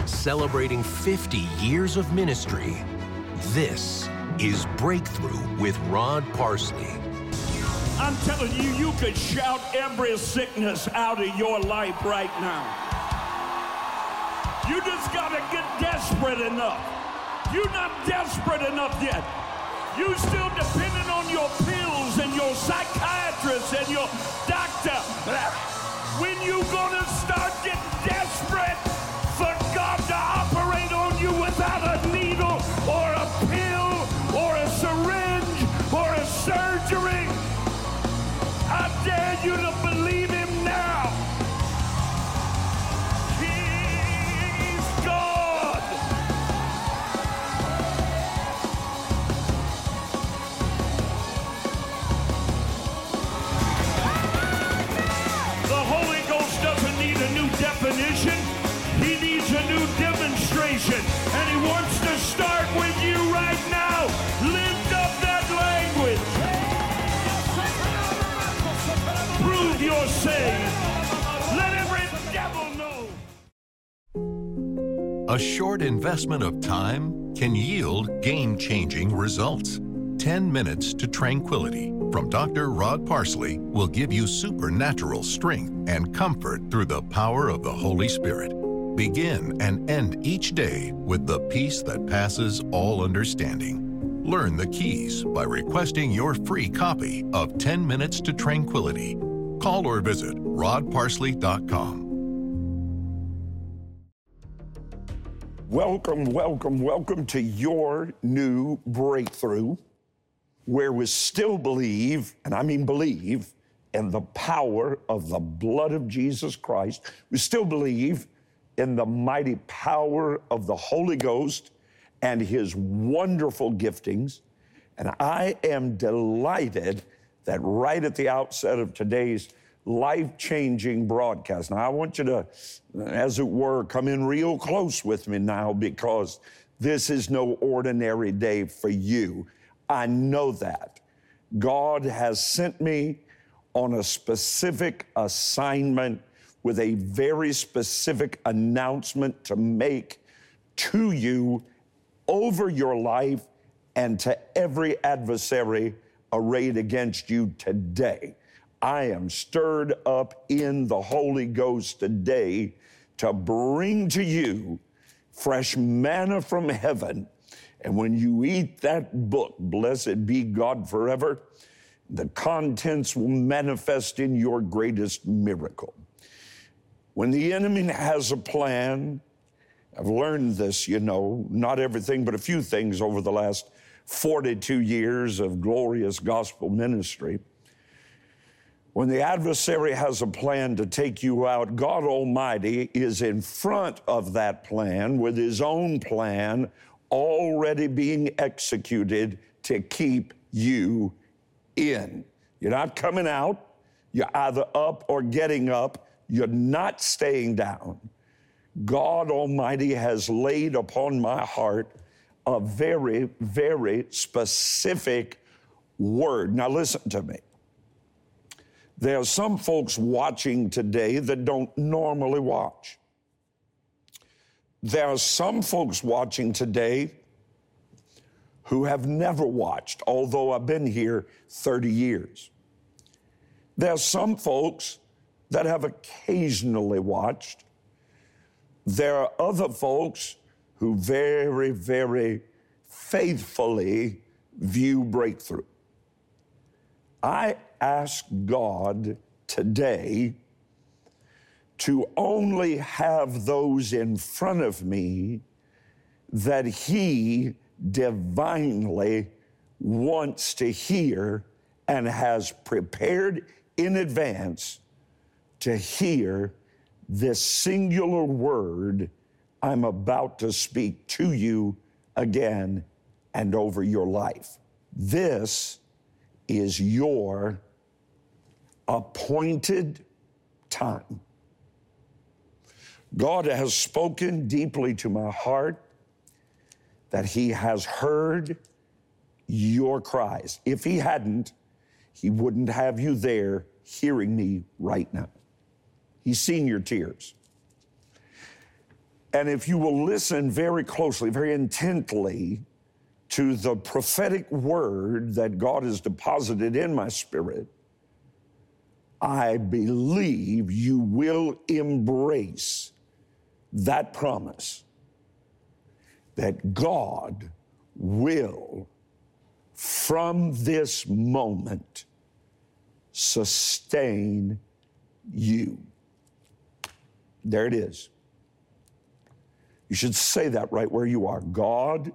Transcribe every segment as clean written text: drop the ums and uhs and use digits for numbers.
celebrating 50 years of ministry. This is Breakthrough with Rod Parsley. I'm telling you, you could shout every sickness out of your life right now. You just gotta get desperate enough. You're not desperate enough yet. You still depending on your pills and your psychiatrist and your doctor. When you gonna start getting desperate for God to operate on you without a needle or a pill or a syringe or a surgery? I dare you to believe him now. He's God. The Holy Ghost doesn't need a new definition. He needs a new demonstration. And he wants to start with you right now. Lift up that language. Prove you're saved. Let every devil know. A short investment of time can yield game-changing results. 10 Minutes to Tranquility from Dr. Rod Parsley will give you supernatural strength and comfort through the power of the Holy Spirit. Begin and end each day with the peace that passes all understanding. Learn the keys by requesting your free copy of 10 Minutes to Tranquility. Call or visit rodparsley.com. Welcome to your new breakthrough, where we still believe, and I mean believe, in the power of the blood of Jesus Christ. We still believe in the mighty power of the Holy Ghost and his wonderful giftings. And I am delighted that right at the outset of today's life-changing broadcast. Now, I want you to, as it were, come in real close with me now, because this is no ordinary day for you. I know that. God has sent me on a specific assignment with a very specific announcement to make to you over your life and to every adversary arrayed against you today. I am stirred up in the Holy Ghost today to bring to you fresh manna from heaven. And when you eat that book, blessed be God forever, the contents will manifest in your greatest miracle. When the enemy has a plan, I've learned this, not everything, but a few things over the last 42 years of glorious gospel ministry. When the adversary has a plan to take you out, God Almighty is in front of that plan with his own plan already being executed to keep you in. You're not coming out. You're either up or getting up. You're not staying down. God Almighty has laid upon my heart a very, very specific word. Now listen to me. There are some folks watching today that don't normally watch. There are some folks watching today who have never watched, although I've been here 30 years. There are some folks that have occasionally watched. There are other folks who very, very faithfully view Breakthrough. I ask God today to only have those in front of me that he divinely wants to hear and has prepared in advance to hear this singular word I'm about to speak to you again and over your life. This is your appointed time. God has spoken deeply to my heart that he has heard your cries. If he hadn't, he wouldn't have you there hearing me right now. He's seen your tears. And if you will listen very closely, very intently to the prophetic word that God has deposited in my spirit, I believe you will embrace that promise that God will, from this moment, sustain you. There it is. You should say that right where you are. God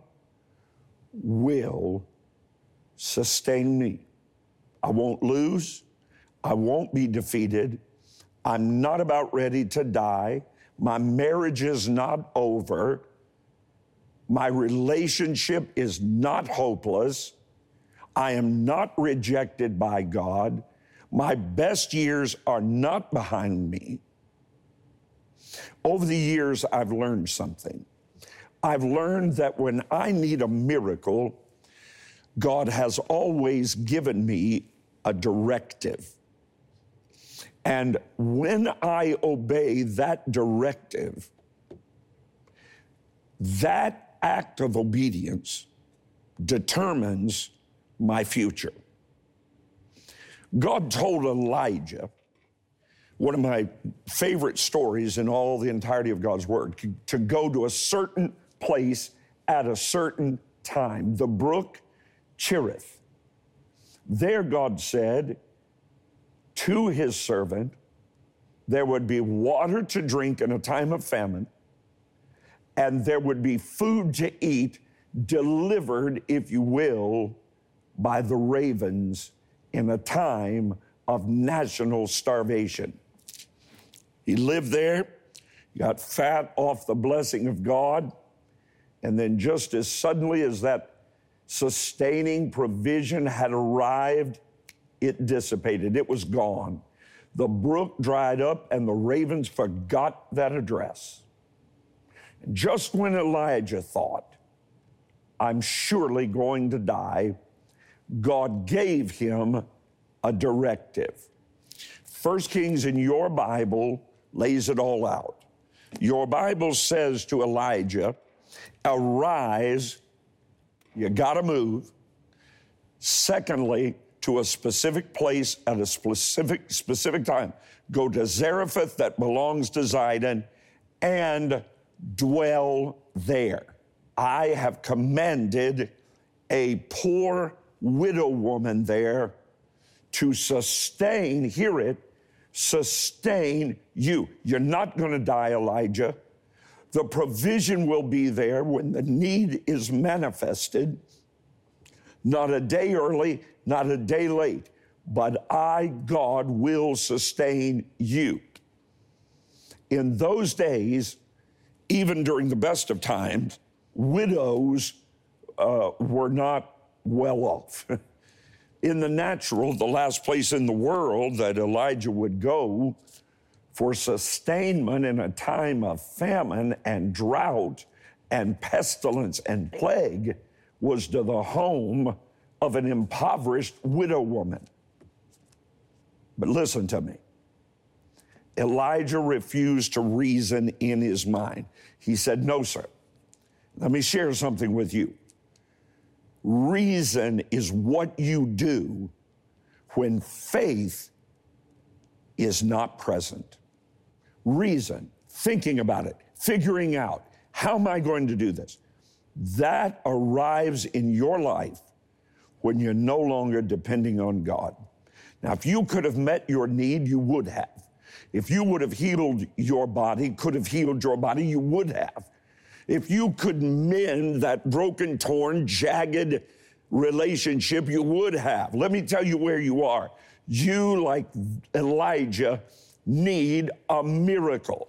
will sustain me. I won't lose. I won't be defeated. I'm not about ready to die. My marriage is not over. My relationship is not hopeless. I am not rejected by God. My best years are not behind me. Over the years, I've learned something. I've learned that when I need a miracle, God has always given me a directive. And when I obey that directive, that act of obedience determines my future. God told Elijah, one of my favorite stories in all the entirety of God's Word, to go to a certain place at a certain time, the brook Cherith. There, God said to his servant, there would be water to drink in a time of famine, and there would be food to eat delivered, if you will, by the ravens in a time of national starvation. He lived there, got fat off the blessing of God, and then just as suddenly as that sustaining provision had arrived, it dissipated. It was gone. The brook dried up and the ravens forgot that address. And just when Elijah thought, I'm surely going to die, God gave him a directive. 1 Kings in your Bible lays it all out. Your Bible says to Elijah, arise, you gotta move. Secondly, to a specific place at a specific time. Go to Zarephath that belongs to Zidon and dwell there. I have commanded a poor widow woman there to sustain, hear it, sustain you. You're not going to die, Elijah. The provision will be there when the need is manifested, not a day early, not a day late, but I, God, will sustain you. In those days, even during the best of times, widows were not well off. In the natural, the last place in the world that Elijah would go for sustainment in a time of famine and drought and pestilence and plague was to the home of an impoverished widow woman. But listen to me. Elijah refused to reason in his mind. He said, no, sir. Let me share something with you. Reason is what you do when faith is not present. Reason, thinking about it, figuring out, how am I going to do this? That arrives in your life when you're no longer depending on God. Now, if you could have met your need, you would have. If you would have healed your body, could have healed your body, you would have. If you could mend that broken, torn, jagged relationship, you would have. Let me tell you where you are. You, like Elijah, need a miracle.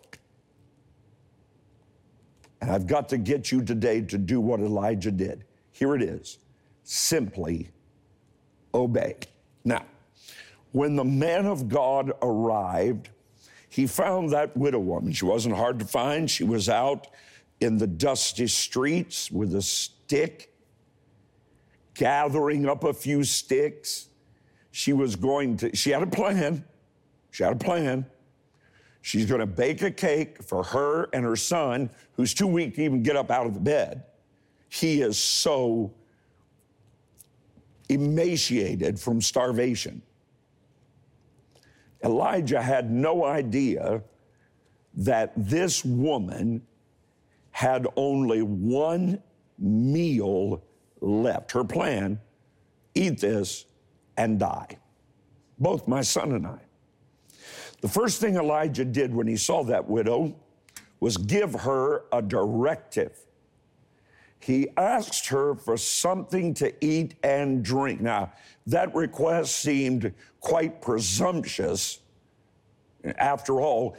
And I've got to get you today to do what Elijah did. Here it is. Simply obey. Now, when the man of God arrived, he found that widow woman. She wasn't hard to find. She was out in the dusty streets with a stick, gathering up a few sticks. She had a plan. She's going to bake a cake for her and her son, who's too weak to even get up out of the bed. He is so emaciated from starvation. Elijah had no idea that this woman had only one meal left. Her plan, eat this and die. Both my son and I. The first thing Elijah did when he saw that widow was give her a directive. He asked her for something to eat and drink. Now, that request seemed quite presumptuous. After all,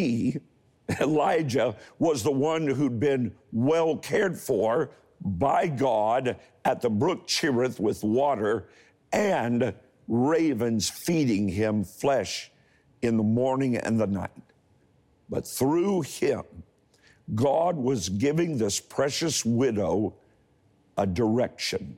Elijah, was the one who'd been well cared for by God at the brook Cherith with water and ravens feeding him flesh in the morning and the night. But through him, God was giving this precious widow a direction.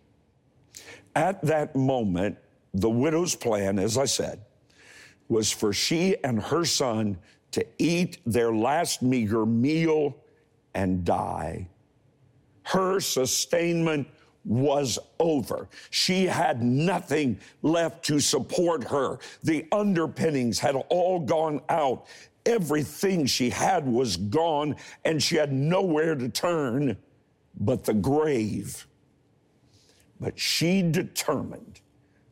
At that moment, the widow's plan, as I said, was for she and her son to eat their last meager meal and die. Her sustainment was over. She had nothing left to support her. The underpinnings had all gone out. Everything she had was gone, and she had nowhere to turn but the grave. But she determined,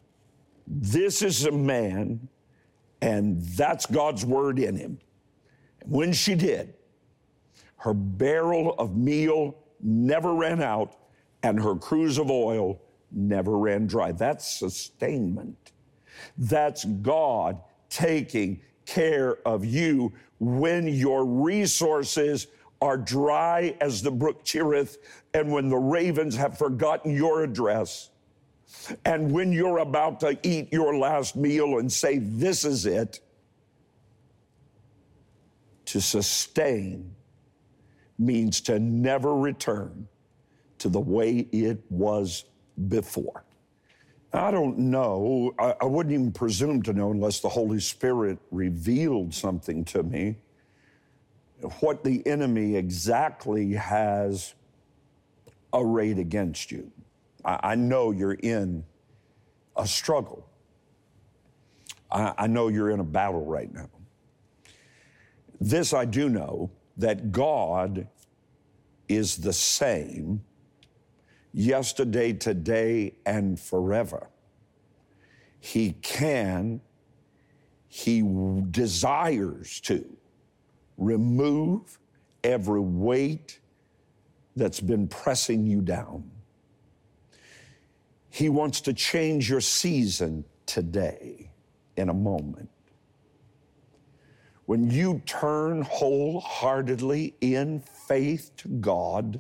this is a man, and that's God's word in him. And when she did, her barrel of meal never ran out, and her cruse of oil never ran dry. That's sustainment. That's God taking care of you when your resources are dry as the brook Cherith, and when the ravens have forgotten your address, and when you're about to eat your last meal and say, this is it. To sustain means to never return to the way it was before. I don't know, I wouldn't even presume to know unless the Holy Spirit revealed something to me, what the enemy exactly has arrayed against you. I know you're in a struggle. I know you're in a battle right now. This I do know, that God is the same yesterday, today, and forever. He desires to remove every weight that's been pressing you down. He wants to change your season today, in a moment. When you turn wholeheartedly in faith to God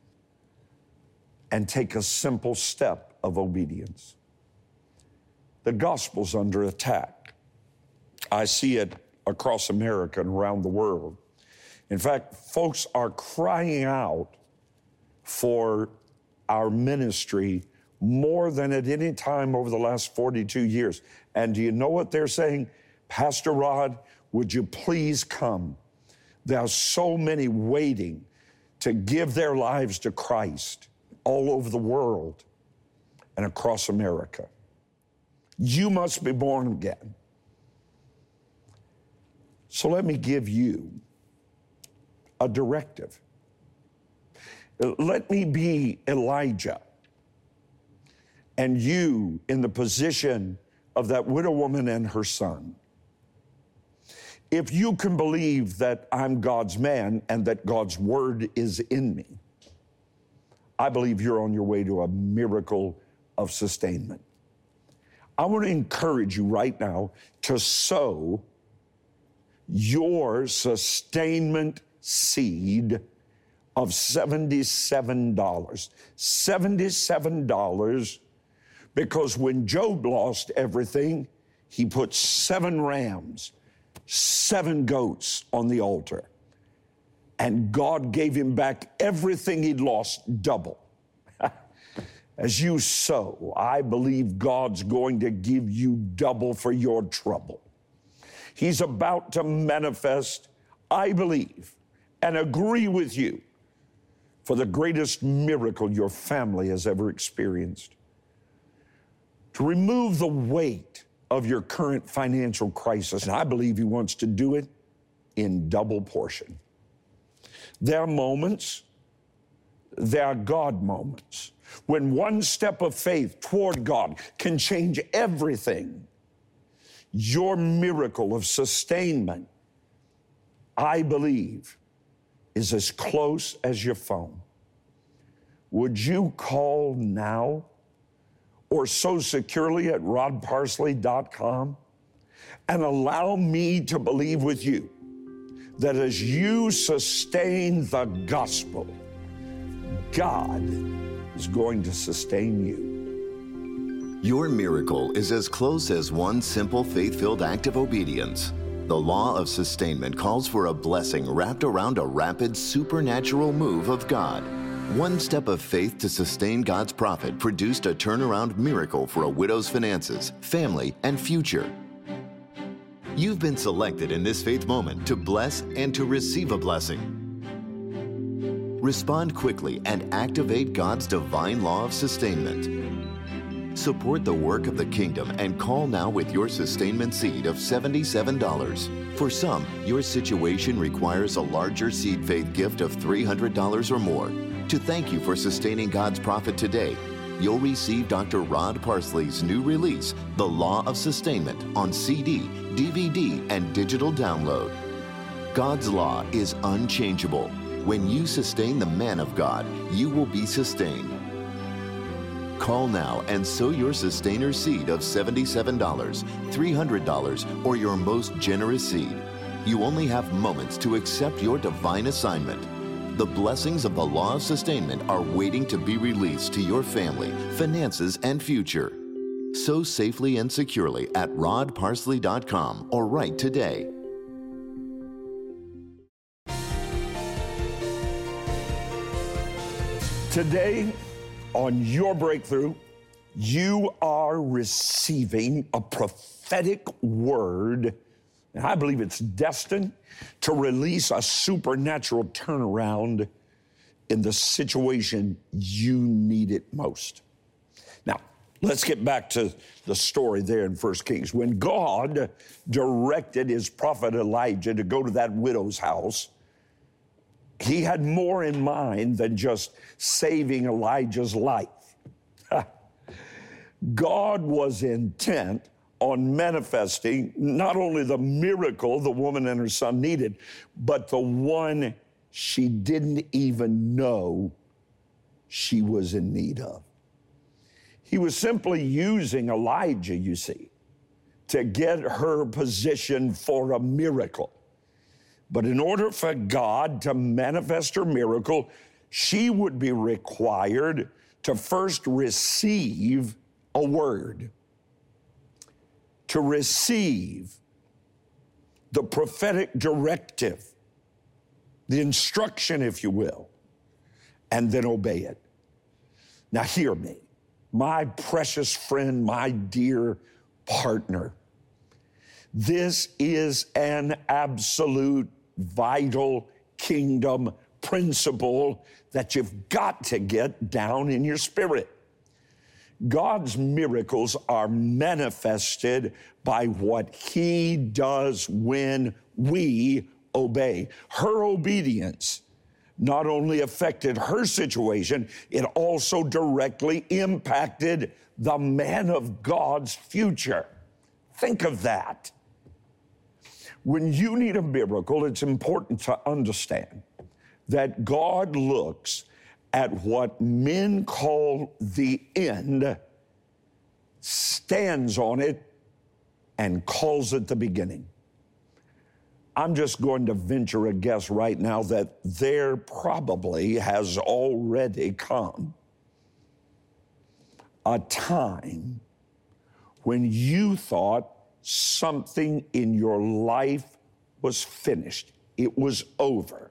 and take a simple step of obedience. The gospel's under attack. I see it across America and around the world. In fact, folks are crying out for our ministry more than at any time over the last 42 years. And do you know what they're saying? Pastor Rod, would you please come? There are so many waiting to give their lives to Christ all over the world and across America. You must be born again. So let me give you a directive. Let me be Elijah and you in the position of that widow woman and her son. If you can believe that I'm God's man and that God's word is in me, I believe you're on your way to a miracle of sustainment. I want to encourage you right now to sow your sustainment seed of $77. $77, because when Job lost everything, he put 7 rams, 7 goats on the altar. And God gave him back everything he'd lost double. As you sow, I believe God's going to give you double for your trouble. He's about to manifest, I believe, and agree with you for the greatest miracle your family has ever experienced. To remove the weight of your current financial crisis, and I believe He wants to do it in double portion. There are moments, there are God moments, when one step of faith toward God can change everything. Your miracle of sustainment, I believe, is as close as your phone. Would you call now or so securely at rodparsley.com and allow me to believe with you that as you sustain the gospel, God is going to sustain you. Your miracle is as close as one simple faith-filled act of obedience. The law of sustainment calls for a blessing wrapped around a rapid supernatural move of God. One step of faith to sustain God's prophet produced a turnaround miracle for a widow's finances, family, and future. You've been selected in this faith moment to bless and to receive a blessing. Respond quickly and activate God's divine law of sustainment. Support the work of the kingdom and call now with your sustainment seed of $77. For some, your situation requires a larger seed faith gift of $300 or more. To thank you for sustaining God's prophet today, you'll receive Dr. Rod Parsley's new release, The Law of Sustainment, on CD, DVD, and digital download. God's law is unchangeable. When you sustain the man of God, you will be sustained. Call now and sow your sustainer seed of $77, $300, or your most generous seed. You only have moments to accept your divine assignment. The blessings of the law of sustainment are waiting to be released to your family, finances, and future. Sow safely and securely at rodparsley.com or right today. Today, on your breakthrough, you are receiving a prophetic word, and I believe it's destined to release a supernatural turnaround in the situation you need it most. Now, let's get back to the story there in 1 Kings. When God directed His prophet Elijah to go to that widow's house, He had more in mind than just saving Elijah's life. God was intent on manifesting not only the miracle the woman and her son needed, but the one she didn't even know she was in need of. He was simply using Elijah, you see, to get her positioned for a miracle. But in order for God to manifest her miracle, she would be required to first receive a word, to receive the prophetic directive, the instruction, if you will, and then obey it. Now hear me, my precious friend, my dear partner. This is an absolute vital kingdom principle that you've got to get down in your spirit. God's miracles are manifested by what He does when we obey. Her obedience not only affected her situation, it also directly impacted the man of God's future. Think of that. When you need a miracle, it's important to understand that God looks at what men call the end, stands on it, and calls it the beginning. I'm just going to venture a guess right now that there probably has already come a time when you thought something in your life was finished. It was over.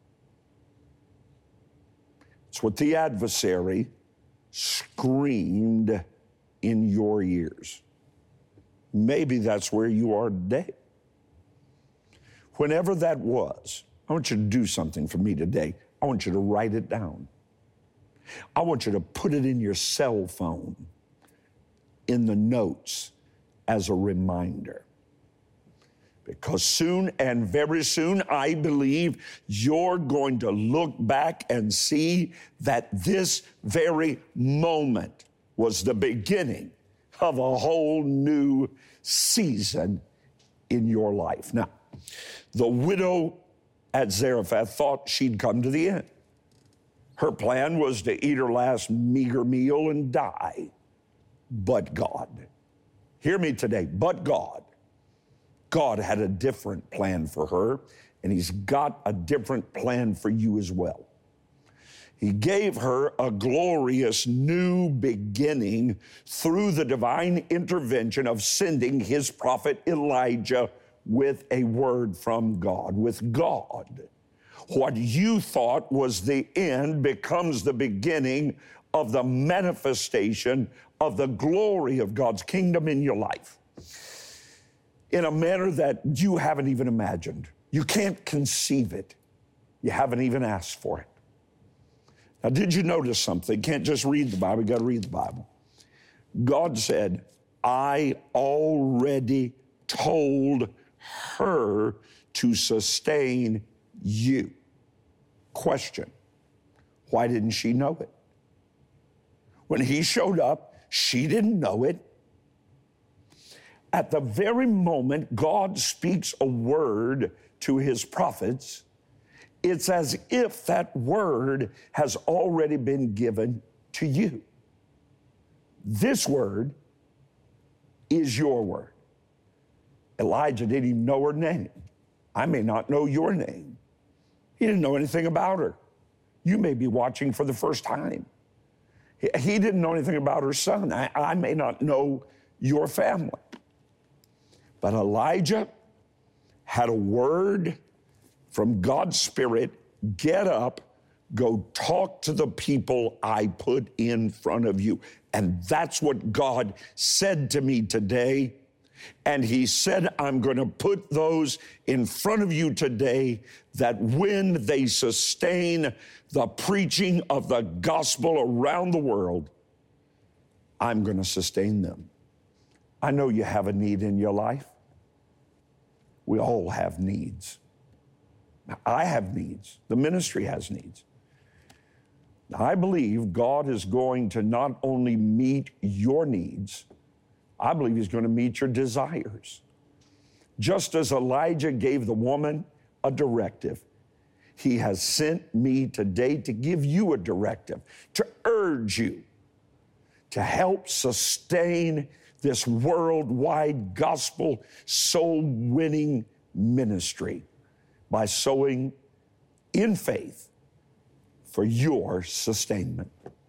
It's what the adversary screamed in your ears. Maybe that's where you are today. whenever that was, I want you to do something for me today. I want you to write it down. I want you to put it in your cell phone, in the notes, as a reminder. Because soon and very soon, I believe you're going to look back and see that this very moment was the beginning of a whole new season in your life. Now, the widow at Zarephath thought she'd come to the end. Her plan was to eat her last meager meal and die. But God, hear me today, but God had a different plan for her, and He's got a different plan for you as well. He gave her a glorious new beginning through the divine intervention of sending His prophet Elijah with a word from God. With God, what you thought was the end becomes the beginning of the manifestation of the glory of God's kingdom in your life in a manner that you haven't even imagined. You can't conceive it. You haven't even asked for it. Now, did you notice something? Can't just read the Bible, you got to read the Bible. God said, I already told her to sustain you. Question, why didn't she know it? When He showed up, she didn't know it. At the very moment God speaks a word to His prophets, it's as if that word has already been given to you. This word is your word. Elijah didn't even know her name. I may not know your name. He didn't know anything about her. You may be watching for the first time. He didn't know anything about her son. I may not know your family. But Elijah had a word from God's Spirit. Get up, go talk to the people I put in front of you. And that's what God said to me today. And He said, I'm going to put those in front of you today that when they sustain the preaching of the gospel around the world, I'm going to sustain them. I know you have a need in your life. We all have needs. I have needs. The ministry has needs. I believe God is going to not only meet your needs, I believe He's going to meet your desires. Just as Elijah gave the woman a directive, He has sent me today to give you a directive, to urge you to help sustain this worldwide gospel soul-winning ministry by sowing in faith for your sustainment.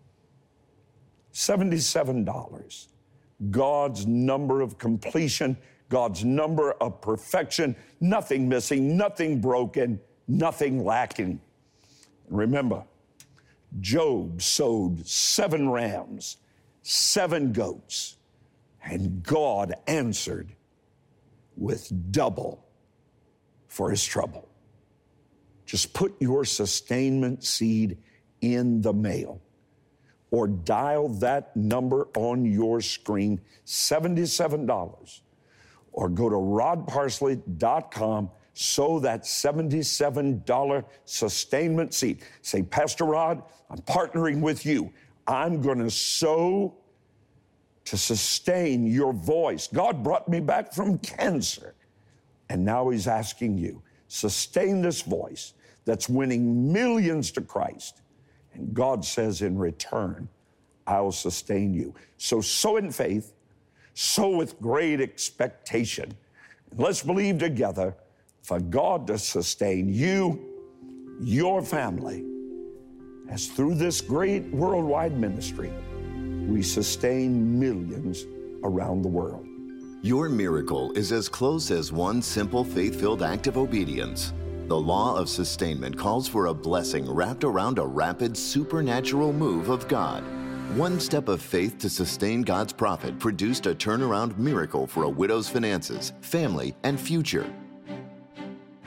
$77. God's number of completion, God's number of perfection, nothing missing, nothing broken, nothing lacking. Remember, Job sowed 7 rams, 7 goats, and God answered with double for his trouble. Just put your sustainment seed in the mail or dial that number on your screen, $77, or go to rodparsley.com, sow that $77 sustainment seed. Say, Pastor Rod, I'm partnering with you. I'm going to sow to sustain your voice. God brought me back from cancer, and now he's asking you, sustain this voice that's winning millions to Christ. And God says in return, I'll sustain you. So sow in faith, sow with great expectation. And let's believe together for God to sustain you, your family, as through this great worldwide ministry, we sustain millions around the world. Your miracle is as close as one simple faith-filled act of obedience. The law of sustainment calls for a blessing wrapped around a rapid supernatural move of God. One step of faith to sustain God's prophet produced a turnaround miracle for a widow's finances, family, and future.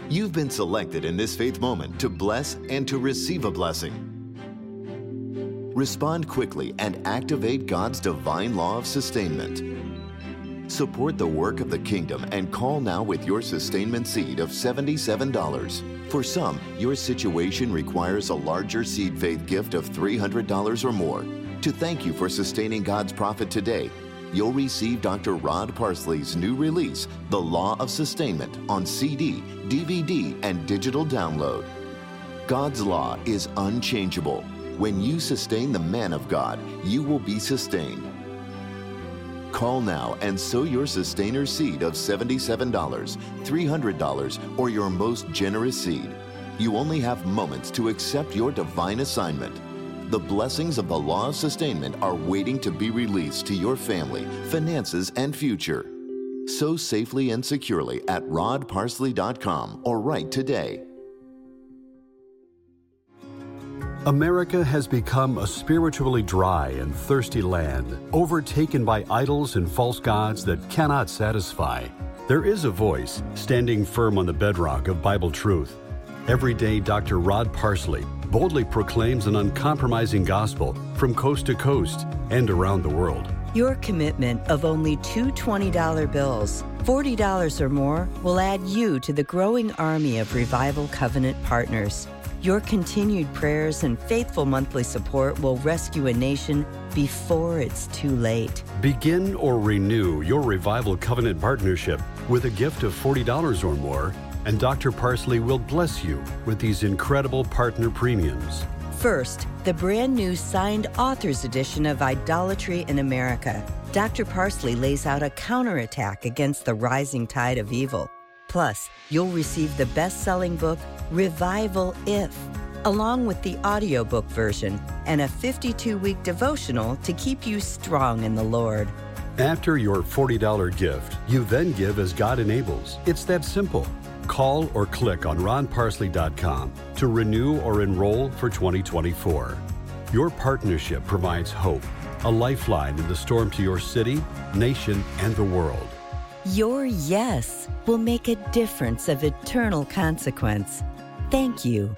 You've been selected in this faith moment to bless and to receive a blessing. Respond quickly and activate God's divine law of sustainment. Support the work of the kingdom and call now with your sustainment seed of $77. For some, your situation requires a larger seed faith gift of $300 or more. To thank you for sustaining God's prophet today, you'll receive Dr. Rod Parsley's new release, The Law of Sustainment, on CD, DVD, and digital download. God's law is unchangeable. When you sustain the man of God, you will be sustained. Call now and sow your sustainer seed of $77, $300, or your most generous seed. You only have moments to accept your divine assignment. The blessings of the law of sustainment are waiting to be released to your family, finances, and future. Sow safely and securely at rodparsley.com or write today. America has become a spiritually dry and thirsty land, overtaken by idols and false gods that cannot satisfy. There is a voice standing firm on the bedrock of Bible truth. Every day, Dr. Rod Parsley boldly proclaims an uncompromising gospel from coast to coast and around the world. Your commitment of only two $20 bills, $40 or more, will add you to the growing army of Revival Covenant partners. Your continued prayers and faithful monthly support will rescue a nation before it's too late. Begin or renew your Revival Covenant partnership with a gift of $40 or more, and Dr. Parsley will bless you with these incredible partner premiums. First, the brand new signed author's edition of Idolatry in America. Dr. Parsley lays out a counterattack against the rising tide of evil. Plus, you'll receive the best-selling book, Revival If, along with the audiobook version and a 52-week devotional to keep you strong in the Lord. After your $40 gift, you then give as God enables. It's that simple. Call or click on ronparsley.com to renew or enroll for 2024. Your partnership provides hope, a lifeline in the storm to your city, nation, and the world. Your yes will make a difference of eternal consequence. Thank you.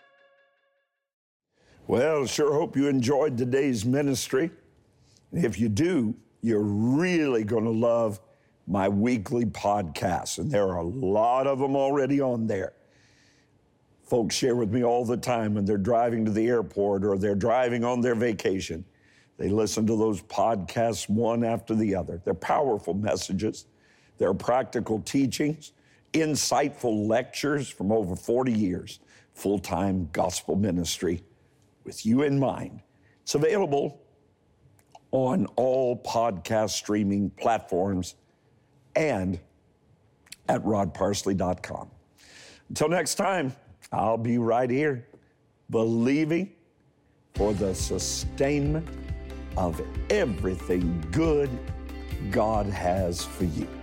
Well, sure hope you enjoyed today's ministry. If you do, you're really going to love my weekly podcasts, and there are a lot of them already on there. Folks share with me all the time when they're driving to the airport or they're driving on their vacation. They listen to those podcasts one after the other. They're powerful messages. They're practical teachings, insightful lectures from over 40 years, full-time gospel ministry with you in mind. It's available on all podcast streaming platforms and at rodparsley.com. Until next time, I'll be right here, believing for the sustainment of everything good God has for you.